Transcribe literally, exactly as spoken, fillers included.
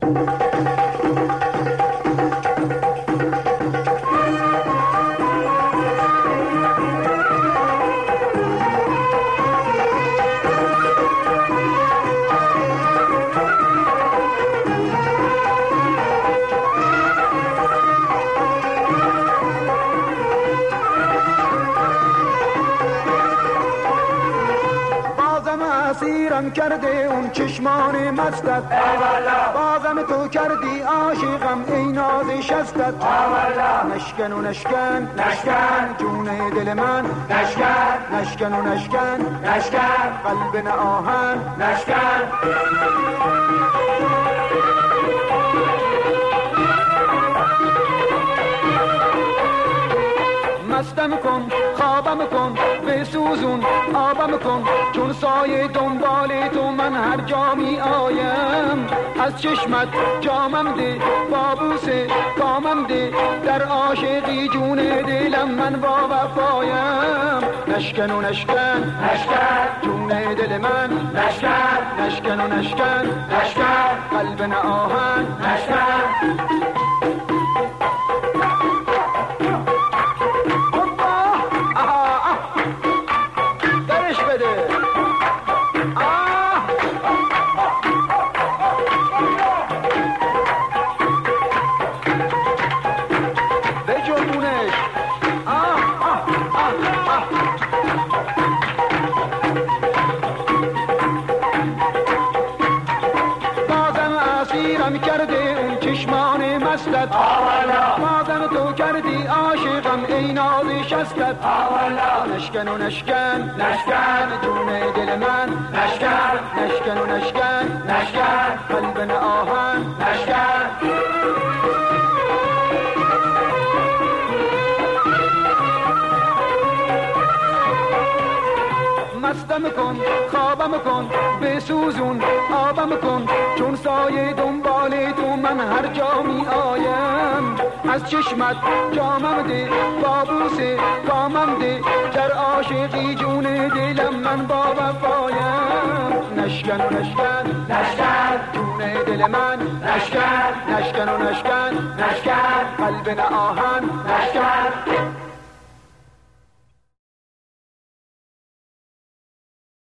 اسیرم کرده اون چشمان مستت، بازم تو کردی عاشقم ای ناز شستت. نشکن و نشکن نشکن جون دل من، نشکن نشکن و نشکن نشکن قلب نه آهن نشکن. مستم کن خوابم کن بسوزون آبم کن، چون سایه دنبال تو من هر جا می آیم. از چشمت جامم ده بابوسه کامم ده، در عاشقی جون دلم من با وفایم. نشکن و نشکن نشکن جون دل من، نشکن نشکن و نشکن نشکن قلب نه آهن نشکن. کرده اون چشمان مستت، بازم تو کردی عاشقم ای ناز شستت. نشکن و نشکن نشکن جون دل من، نشکن نشکن و نشکن نشکن قلب نه آهن نشکن. مستم کن خوابم کن بسوزون آبم کن، چون سایه دنبال تو من هر جا می آیم. از چشمت جامم ده بابوسه کامم ده، در عاشقی جون دلم من با وفایم. نشکن و نشکن نشکن جون دل من، نشکن نشکن و نشکن نشکن قلب نه آهن نشکن.